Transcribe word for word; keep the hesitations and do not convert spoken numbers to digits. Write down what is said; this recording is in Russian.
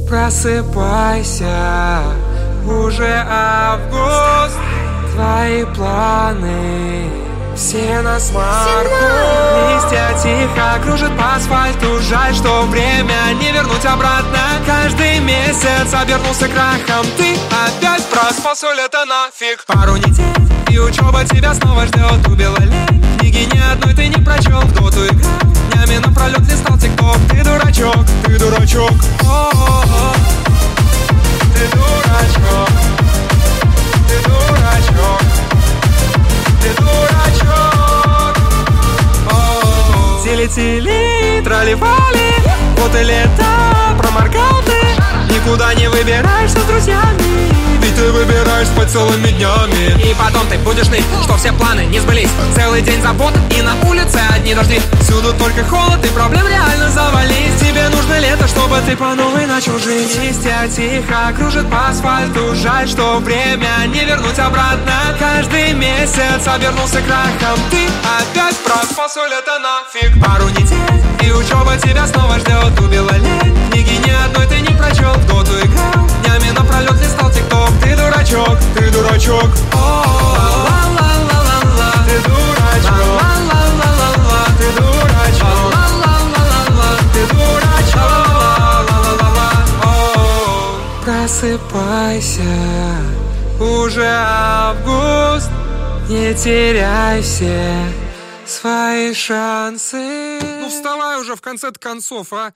Просыпайся, уже август. Твои планы все на смарку. Листья тихо кружат по асфальту. Жаль, что время не вернуть обратно. Каждый месяц обернулся крахом. Ты опять проспался, лето нафиг. Пару недель и учеба тебя снова ждет. Убила лень, книги ни одной ты не прочел. В доту играл, днями напролет листал тикток. Ты дурачок, ты дурачок. О-о-о. Ты дурачок, ты дурачок, ты дурачок. О-о-о. Тили-тили, трали-вали. Вот и лето, проморгал ты. Никуда не выбираешься с друзьями. Ведь ты выбираешь спать целыми днями. И потом ты будешь ныть, что все планы не сбылись. Целый день забот и на улице одни дожди. Всюду только холод и проблем реально завались. Тебе нужно лето, чтобы ты по новой начал жить. Листья тихо кружат по асфальту. Жаль, что время не вернуть обратно. Каждый месяц обернулся крахом. Ты опять проспался, лето нафиг. Пару недель и учеба тебя снова ждет. Убила лень, книги ни одной ты не прочел. В доту играл, днями напролет листал тикток. Ты дурачок, ты дурачок. Ла-ла-ла-ла-ла. Ты дурачок. Ла-ла-ла-ла-ла. Ты дурачок. Ла-ла-ла-ла-ла. Ты дурачок. Ла-ла-ла-ла-ла. Просыпайся, уже август. Не теряй все свои шансы. Ну вставай уже в конце-то концов, а!